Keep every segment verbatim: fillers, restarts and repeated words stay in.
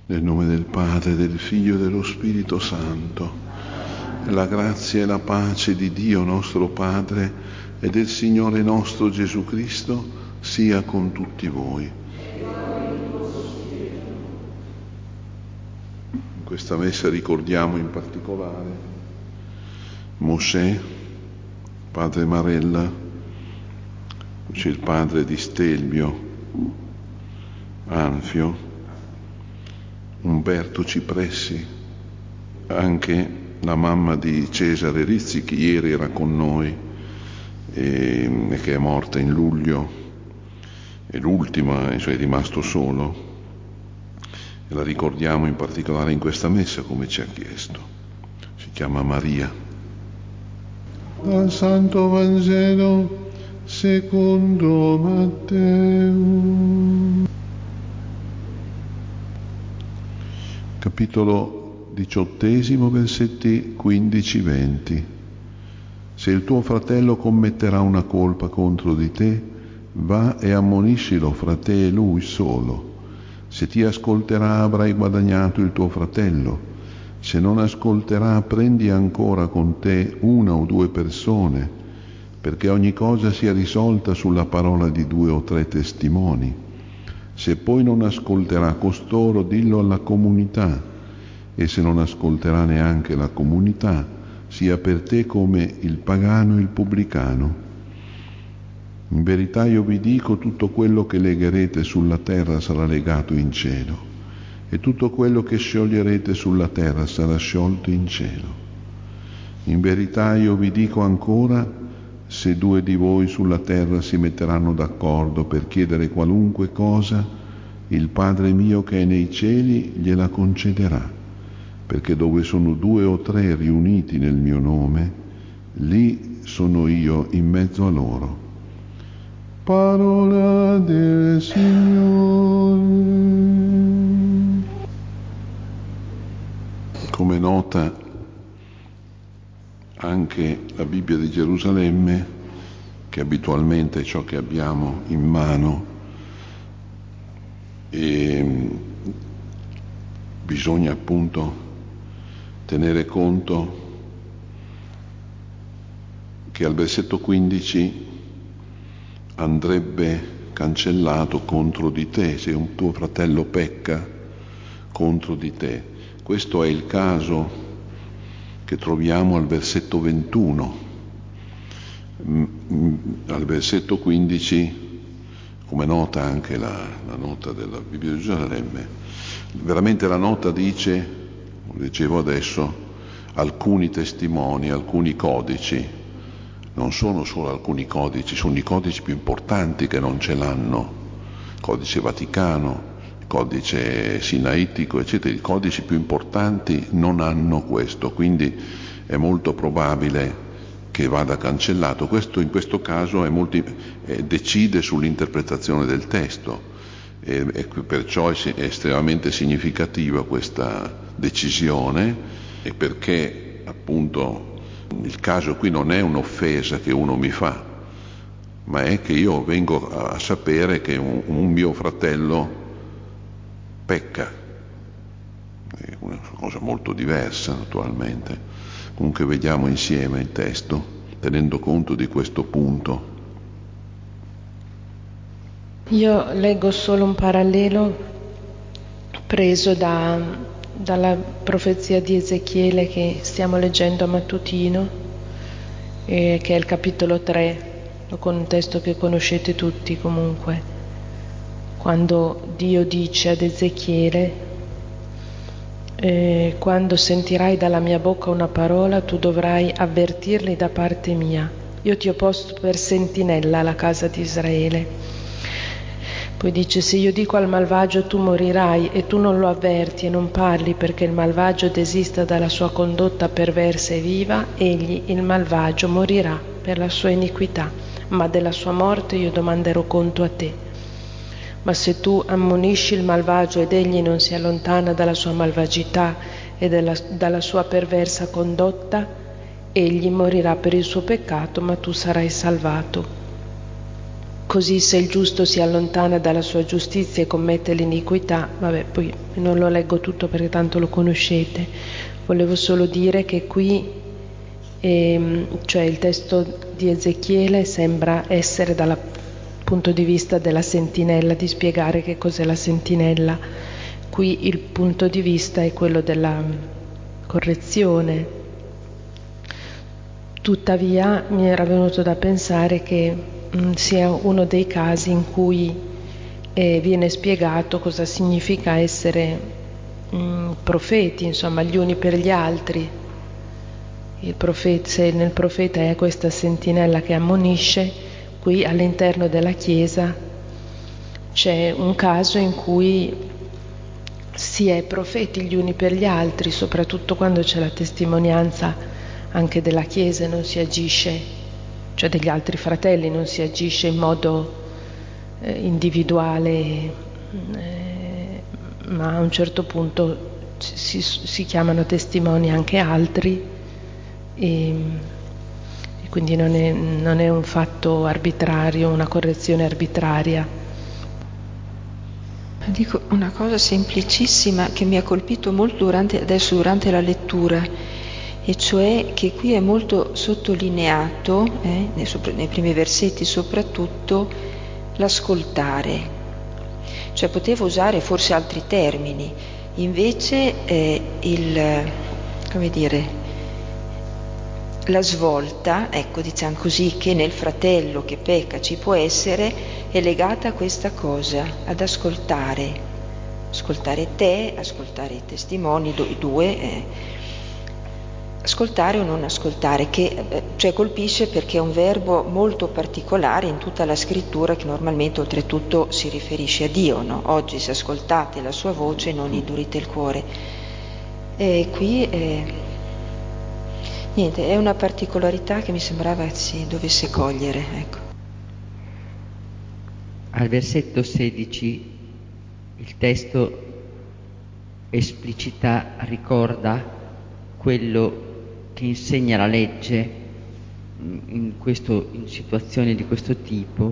Nel nome del Padre, del Figlio e dello Spirito Santo, la grazia e la pace di Dio nostro Padre e del Signore nostro Gesù Cristo sia con tutti voi. In questa messa ricordiamo in particolare Mosè, padre Marella, c'è il padre di Stelvio, Anfio, Umberto Cipressi, anche la mamma di Cesare Rizzi, che ieri era con noi e, e che è morta in luglio, è l'ultima, cioè è rimasto solo, e la ricordiamo in particolare in questa messa come ci ha chiesto. Si chiama Maria. Dal Santo Vangelo secondo Matteo. Capitolo diciottesimo, versetti quindici venti. Se il tuo fratello commetterà una colpa contro di te, va e ammoniscilo fra te e lui solo. Se ti ascolterà avrai guadagnato il tuo fratello. Se non ascolterà, prendi ancora con te una o due persone, perché ogni cosa sia risolta sulla parola di due o tre testimoni. Se poi non ascolterà costoro, dillo alla comunità, e se non ascolterà neanche la comunità, sia per te come il pagano e il pubblicano. In verità io vi dico, tutto quello che legherete sulla terra sarà legato in cielo, e tutto quello che scioglierete sulla terra sarà sciolto in cielo. In verità io vi dico ancora, se due di voi sulla terra si metteranno d'accordo per chiedere qualunque cosa, il Padre mio che è nei cieli gliela concederà, perché dove sono due o tre riuniti nel mio nome, lì sono io in mezzo a loro. Parola del Signore. Come nota anche la Bibbia di Gerusalemme, che abitualmente è ciò che abbiamo in mano, e bisogna appunto tenere conto che al versetto quindici andrebbe cancellato contro di te, se un tuo fratello pecca contro di te. Questo è il caso che troviamo al versetto ventuno. Al versetto quindici, come nota anche la, la nota della Bibbia di Gerusalemme, veramente la nota dice, lo leggevo adesso, alcuni testimoni, alcuni codici. Non sono solo alcuni codici, sono i codici più importanti che non ce l'hanno. Codice Vaticano, codice sinaitico, eccetera. I codici più importanti non hanno questo, quindi è molto probabile che vada cancellato. Questo in questo caso è molto, eh, decide sull'interpretazione del testo, e, e perciò è, è estremamente significativa questa decisione, e perché appunto il caso qui non è un'offesa che uno mi fa, ma è che io vengo a sapere che un, un mio fratello pecca. È una cosa molto diversa naturalmente. Comunque vediamo insieme il testo, tenendo conto di questo punto. Io leggo solo un parallelo preso da, dalla profezia di Ezechiele che stiamo leggendo a mattutino, eh, che è il capitolo tre, con un testo che conoscete tutti comunque. Quando Dio dice ad Ezechiele, eh, quando sentirai dalla mia bocca una parola, tu dovrai avvertirli da parte mia. Io ti ho posto per sentinella alla casa di Israele. Poi dice, se io dico al malvagio tu morirai e tu non lo avverti e non parli perché il malvagio desista dalla sua condotta perversa e viva, egli, il malvagio, morirà per la sua iniquità, ma della sua morte io domanderò conto a te. Ma se tu ammonisci il malvagio ed egli non si allontana dalla sua malvagità e della, dalla sua perversa condotta, egli morirà per il suo peccato, ma tu sarai salvato. così se il giusto si allontana dalla sua giustizia e commette l'iniquità, vabbè, poi non lo leggo tutto perché tanto lo conoscete, volevo solo dire che qui, ehm, cioè il testo di Ezechiele sembra essere dal punto di vista della sentinella, di spiegare che cos'è la sentinella. Qui il punto di vista è quello della correzione. Tuttavia mi era venuto da pensare che mh, sia uno dei casi in cui eh, viene spiegato cosa significa essere mh, profeti, insomma, gli uni per gli altri. Il profeta, se nel profeta è questa sentinella che ammonisce, qui all'interno della Chiesa c'è un caso in cui si è profeti gli uni per gli altri, soprattutto quando c'è la testimonianza anche della Chiesa, non si agisce, cioè degli altri fratelli, non si agisce in modo eh, individuale, eh, ma a un certo punto si, si chiamano testimoni anche altri e, e quindi non è, non è un fatto arbitrario, una correzione arbitraria. Dico una cosa semplicissima che mi ha colpito molto durante, adesso durante la lettura, e cioè che qui è molto sottolineato, eh, nei, nei primi versetti soprattutto, l'ascoltare. Cioè potevo usare forse altri termini, invece eh, il, come dire, la svolta, ecco, diciamo così, che nel fratello che pecca ci può essere, è legata a questa cosa, ad ascoltare, ascoltare te, ascoltare i testimoni, i due, eh, ascoltare o non ascoltare, che eh, cioè colpisce perché è un verbo molto particolare in tutta la scrittura, che normalmente oltretutto si riferisce a Dio, no? Oggi se ascoltate la sua voce non indurite il cuore. E qui eh, niente, è una particolarità che mi sembrava si dovesse cogliere, ecco. Al versetto sedici il testo esplicita, ricorda quello che insegna la legge in, questo, in situazioni di questo tipo.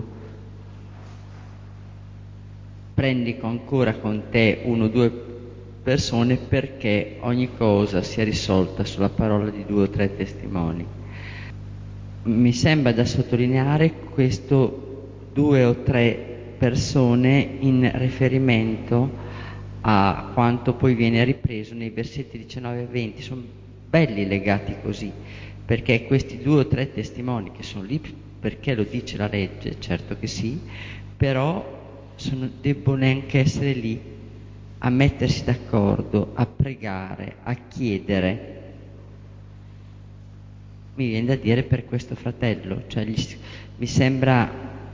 Prendi ancora con te uno o due persone perché ogni cosa sia risolta sulla parola di due o tre testimoni. Mi sembra da sottolineare questo due o tre persone in riferimento a quanto poi viene ripreso nei versetti diciannove e venti. Sono belli legati così, perché questi due o tre testimoni che sono lì perché lo dice la legge, certo che sì, però sono, debbono anche essere lì a mettersi d'accordo, a pregare, a chiedere. Mi viene da dire per questo fratello, cioè gli, mi sembra,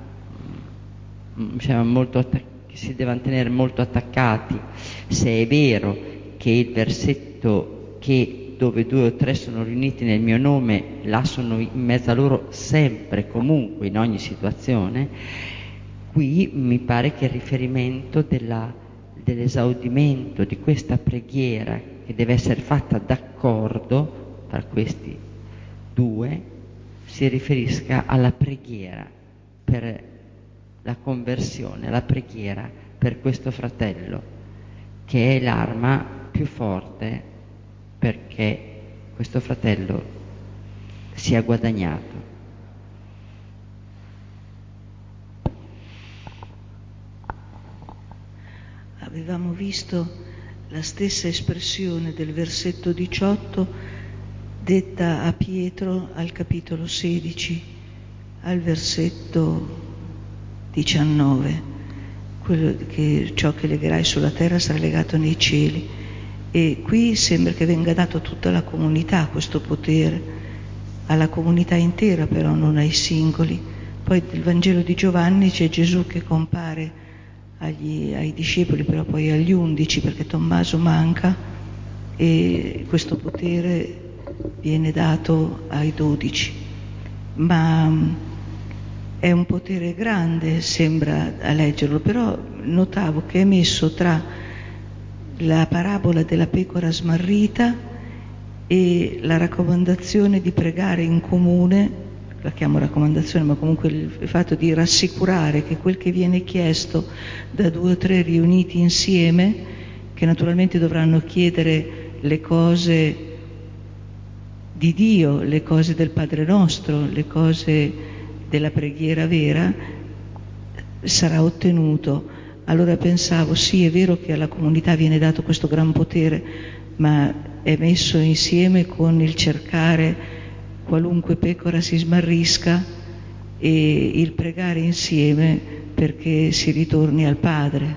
mi sembra molto attac- che si devono tenere molto attaccati. Se è vero che il versetto che dove due o tre sono riuniti nel mio nome, là sono in mezzo a loro sempre, comunque, in ogni situazione, qui mi pare che il riferimento della, dell'esaudimento di questa preghiera che deve essere fatta d'accordo tra questi due si riferisca alla preghiera per la conversione, la preghiera per questo fratello, che è l'arma più forte perché questo fratello sia guadagnato. Avevamo visto la stessa espressione del versetto diciotto detta a Pietro al capitolo sedici, al versetto diciannove, quello che ciò che legherai sulla terra sarà legato nei cieli. E qui sembra che venga dato a tutta la comunità questo potere, alla comunità intera però, non ai singoli. Poi nel Vangelo di Giovanni c'è Gesù che compare agli, ai discepoli, però poi agli undici, perché Tommaso manca, e questo potere viene dato ai dodici. Ma è un potere grande, sembra, a leggerlo, però notavo che è messo tra la parabola della pecora smarrita e la raccomandazione di pregare in comune la chiamo raccomandazione, ma comunque il fatto di rassicurare che quel che viene chiesto da due o tre riuniti insieme, che naturalmente dovranno chiedere le cose di Dio, le cose del Padre nostro, le cose della preghiera vera, sarà ottenuto. Allora pensavo, sì, è vero che alla comunità viene dato questo gran potere, ma è messo insieme con il cercare qualunque pecora si smarrisca e il pregare insieme perché si ritorni al Padre.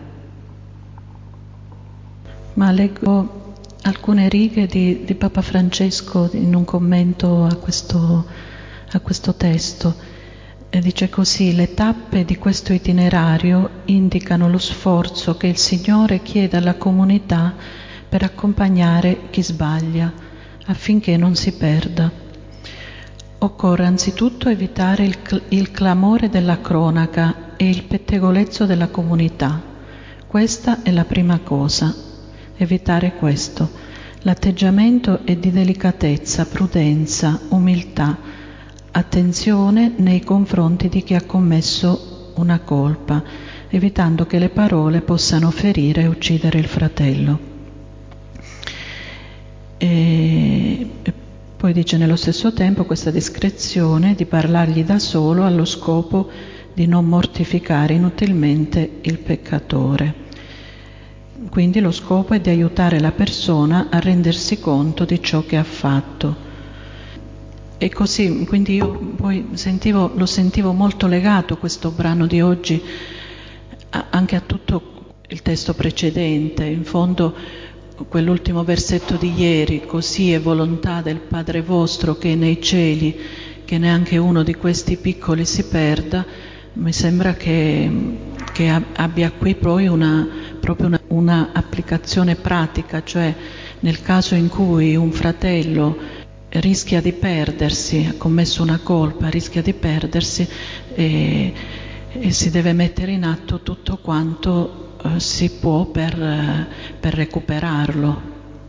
Ma leggo alcune righe di, di Papa Francesco in un commento a questo, a questo testo. E dice così: le tappe di questo itinerario indicano lo sforzo che il Signore chiede alla comunità per accompagnare chi sbaglia, affinché non si perda. Occorre anzitutto evitare il, cl- il clamore della cronaca e il pettegolezzo della comunità. Questa è la prima cosa, evitare questo. L'atteggiamento è di delicatezza, prudenza, umiltà, attenzione nei confronti di chi ha commesso una colpa, evitando che le parole possano ferire e uccidere il fratello. E poi dice nello stesso tempo questa discrezione di parlargli da solo allo scopo di non mortificare inutilmente il peccatore. Quindi lo scopo è di aiutare la persona a rendersi conto di ciò che ha fatto. E così, quindi io poi sentivo, lo sentivo molto legato questo brano di oggi a, anche a tutto il testo precedente. In fondo quell'ultimo versetto di ieri: così è volontà del Padre vostro che è nei cieli che neanche uno di questi piccoli si perda, mi sembra che, che abbia qui poi una, proprio una, una applicazione pratica, cioè nel caso in cui un fratello rischia di perdersi, ha commesso una colpa, rischia di perdersi, e, e si deve mettere in atto tutto quanto eh, si può per, eh, per recuperarlo.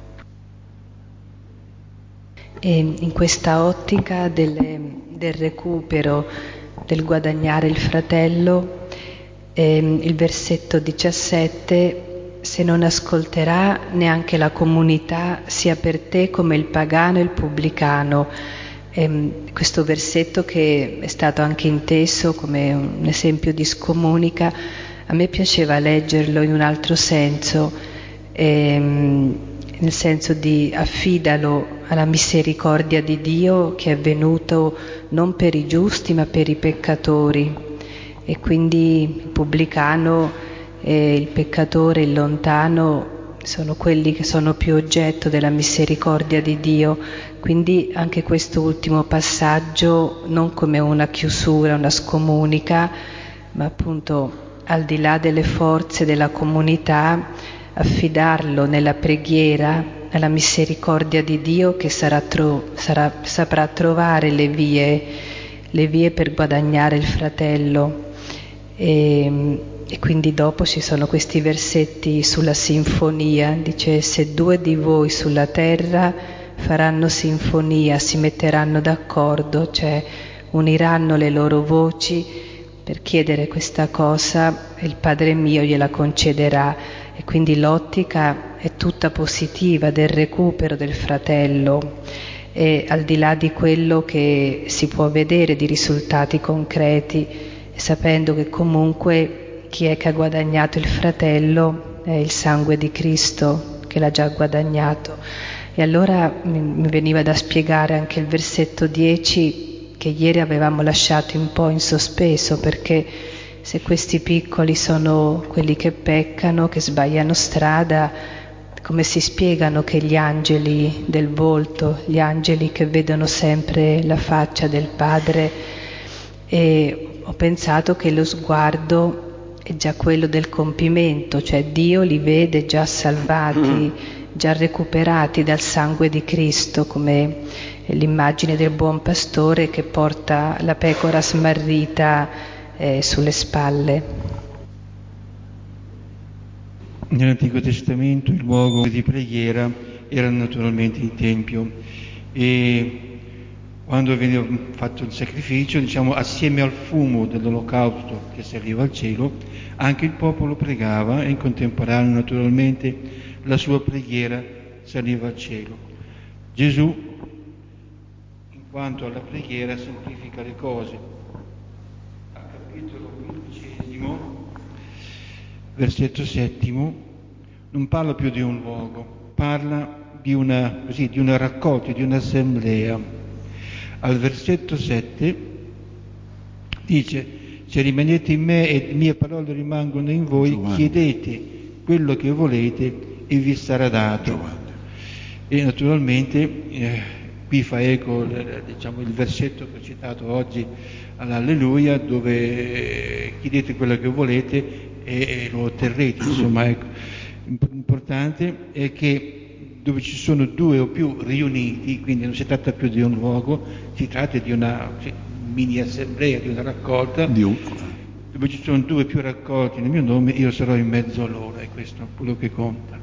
E in questa ottica delle, del recupero, del guadagnare il fratello, eh, il versetto diciassette: se non ascolterà neanche la comunità, sia per te come il pagano e il pubblicano. Eh, questo versetto, che è stato anche inteso come un esempio di scomunica, a me piaceva leggerlo in un altro senso, ehm, nel senso di affidalo alla misericordia di Dio, che è venuto non per i giusti ma per i peccatori. E quindi il pubblicano e il peccatore, il lontano, sono quelli che sono più oggetto della misericordia di Dio. Quindi anche questo ultimo passaggio non come una chiusura, una scomunica, ma appunto al di là delle forze della comunità, affidarlo nella preghiera alla misericordia di Dio, che sarà tro- sarà, saprà trovare le vie, le vie per guadagnare il fratello. E, e quindi dopo ci sono questi versetti sulla sinfonia, dice: se due di voi sulla terra faranno sinfonia, si metteranno d'accordo, cioè uniranno le loro voci per chiedere questa cosa, e il Padre mio gliela concederà. E quindi l'ottica è tutta positiva del recupero del fratello, e al di là di quello che si può vedere di risultati concreti, e sapendo che comunque chi è che ha guadagnato il fratello è il sangue di Cristo che l'ha già guadagnato. E allora mi, mi veniva da spiegare anche il versetto dieci, che ieri avevamo lasciato un po' in sospeso, perché se questi piccoli sono quelli che peccano, che sbagliano strada, come si spiegano che gli angeli del volto, gli angeli che vedono sempre la faccia del Padre? E ho pensato che lo sguardo è già quello del compimento, cioè Dio li vede già salvati, già recuperati dal sangue di Cristo, come l'immagine del buon pastore che porta la pecora smarrita eh, sulle spalle. Nell'Antico Testamento il luogo di preghiera era naturalmente il Tempio, e quando veniva fatto il sacrificio, diciamo, assieme al fumo dell'olocausto che saliva al cielo, anche il popolo pregava e in contemporanea naturalmente la sua preghiera saliva al cielo. Gesù, in quanto alla preghiera, semplifica le cose. Al capitolo quindicesimo, versetto settimo, non parla più di un luogo, parla di una, così, di una raccolta, di un'assemblea. Al versetto sette dice: se rimanete in me e le mie parole rimangono in voi, Giovanni. Chiedete quello che volete e vi sarà dato. Giovanni. E naturalmente eh, qui fa eco diciamo, il versetto che ho citato oggi all'Alleluia, dove eh, chiedete quello che volete e, e lo otterrete. Insomma, ecco. L'importante è che dove ci sono due o più riuniti, quindi non si tratta più di un luogo, si tratta di una cioè, mini assemblea, di una raccolta, di un... dove ci sono due o più raccolti nel mio nome, io sarò in mezzo a loro, e questo è quello che conta.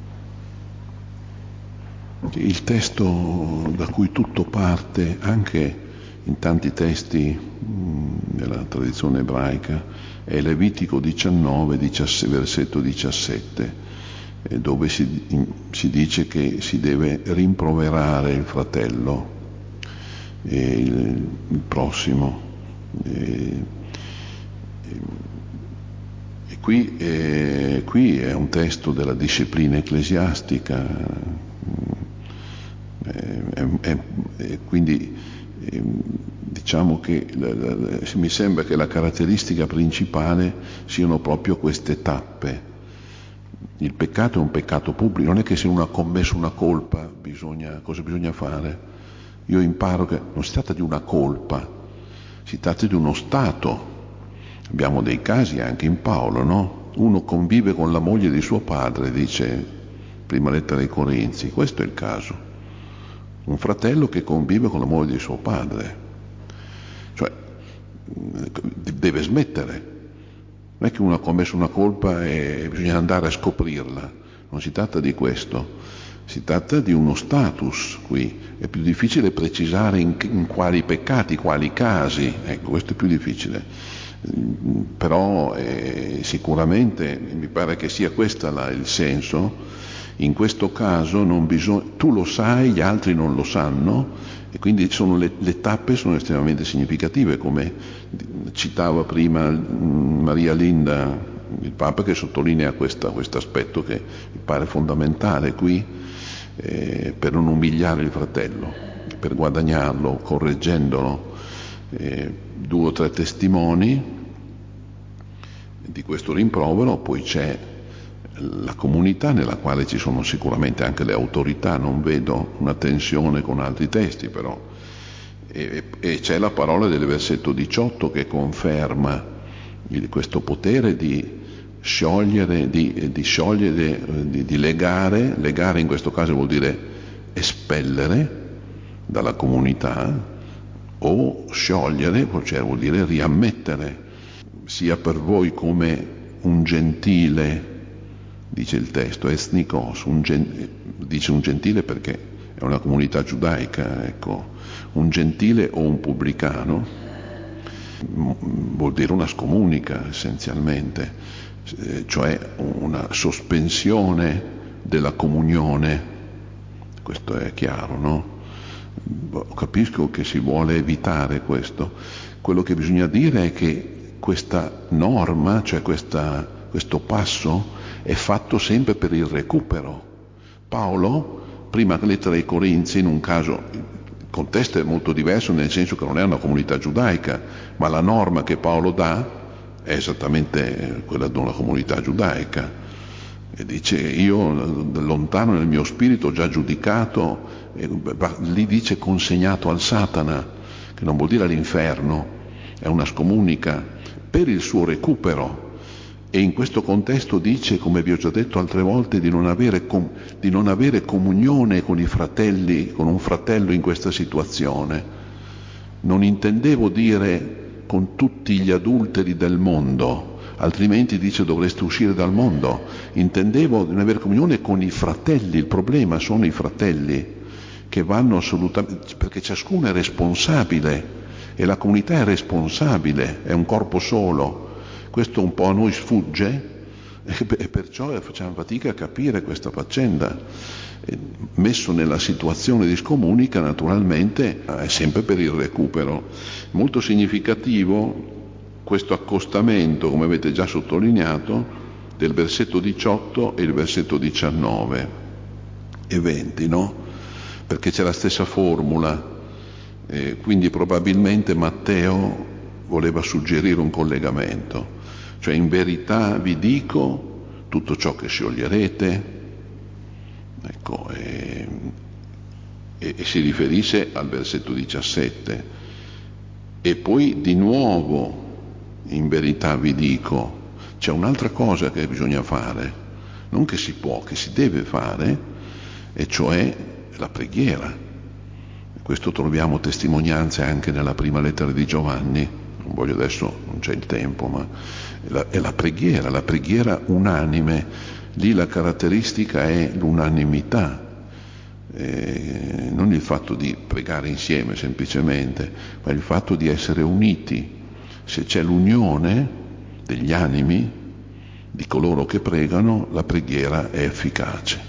Il testo da cui tutto parte, anche in tanti testi mh, della tradizione ebraica, è Levitico diciannove, versetto diciassette, dove si, si dice che si deve rimproverare il fratello, e il, il prossimo. E, e qui, è, qui è un testo della disciplina ecclesiastica, e, e, e quindi e, diciamo che la, la, mi sembra che la caratteristica principale siano proprio queste tappe. Il peccato è un peccato pubblico, non è che se uno ha commesso una colpa bisogna, cosa bisogna fare? Io imparo che non si tratta di una colpa, si tratta di uno stato. Abbiamo dei casi anche in Paolo, no? Uno convive con la moglie di suo padre, dice prima lettera ai Corinzi, questo è il caso. Un fratello che convive con la moglie di suo padre, cioè deve smettere. Non è che uno ha commesso una colpa e bisogna andare a scoprirla, non si tratta di questo, si tratta di uno status qui. È più difficile precisare in, in quali peccati, quali casi, ecco, questo è più difficile. Però eh, sicuramente mi pare che sia questo il senso. In questo caso non bisogna, tu lo sai, gli altri non lo sanno, e quindi sono le, le tappe sono estremamente significative, come citava prima Maria Linda, il Papa, che sottolinea questo aspetto che mi pare fondamentale qui, eh, per non umiliare il fratello, per guadagnarlo, correggendolo. Eh, due o tre testimoni di questo rimprovero, poi c'è la comunità nella quale ci sono sicuramente anche le autorità, non vedo una tensione con altri testi però, e, e c'è la parola del versetto diciotto che conferma il, questo potere di sciogliere, di, di sciogliere, di, di legare, legare in questo caso vuol dire espellere dalla comunità, o sciogliere, cioè vuol dire riammettere, sia per voi come un gentile, dice il testo, ethnikos, un gen, dice un gentile perché è una comunità giudaica, ecco, un gentile o un pubblicano vuol dire una scomunica essenzialmente, cioè una sospensione della comunione, questo è chiaro, no? Capisco che si vuole evitare questo. Quello che bisogna dire è che questa norma, cioè questa, questo passo, è fatto sempre per il recupero. Paolo, prima lettera ai Corinzi, in un caso, il contesto è molto diverso, nel senso che non è una comunità giudaica, ma la norma che Paolo dà è esattamente quella di una comunità giudaica. E dice, io lontano nel mio spirito ho già giudicato, e lì dice consegnato al Satana, che non vuol dire all'inferno, è una scomunica per il suo recupero. E in questo contesto dice, come vi ho già detto altre volte, di non avere, com- di non avere comunione con i fratelli, con un fratello in questa situazione. Non intendevo dire con tutti gli adulteri del mondo, altrimenti dice dovreste uscire dal mondo. Intendevo di non avere comunione con i fratelli, il problema sono i fratelli, che vanno assolutamente, perché ciascuno è responsabile e la comunità è responsabile, è un corpo solo. Questo un po' a noi sfugge e perciò facciamo fatica a capire questa faccenda. Messo nella situazione di scomunica, naturalmente è sempre per il recupero. Molto significativo questo accostamento, come avete già sottolineato, del versetto diciotto e il versetto diciannove e venti, no? Perché c'è la stessa formula, eh, quindi probabilmente Matteo voleva suggerire un collegamento, cioè in verità vi dico tutto ciò che scioglierete, ecco, e, e, e si riferisce al versetto diciassette, e poi di nuovo in verità vi dico. C'è un'altra cosa che bisogna fare, non che si può, che si deve fare, e cioè la preghiera. Questo troviamo testimonianze anche nella prima lettera di Giovanni, non voglio adesso, non c'è il tempo, ma è la, è la preghiera, la preghiera unanime. Lì la caratteristica è l'unanimità, eh, non il fatto di pregare insieme semplicemente, ma il fatto di essere uniti. Se c'è l'unione degli animi di coloro che pregano, la preghiera è efficace.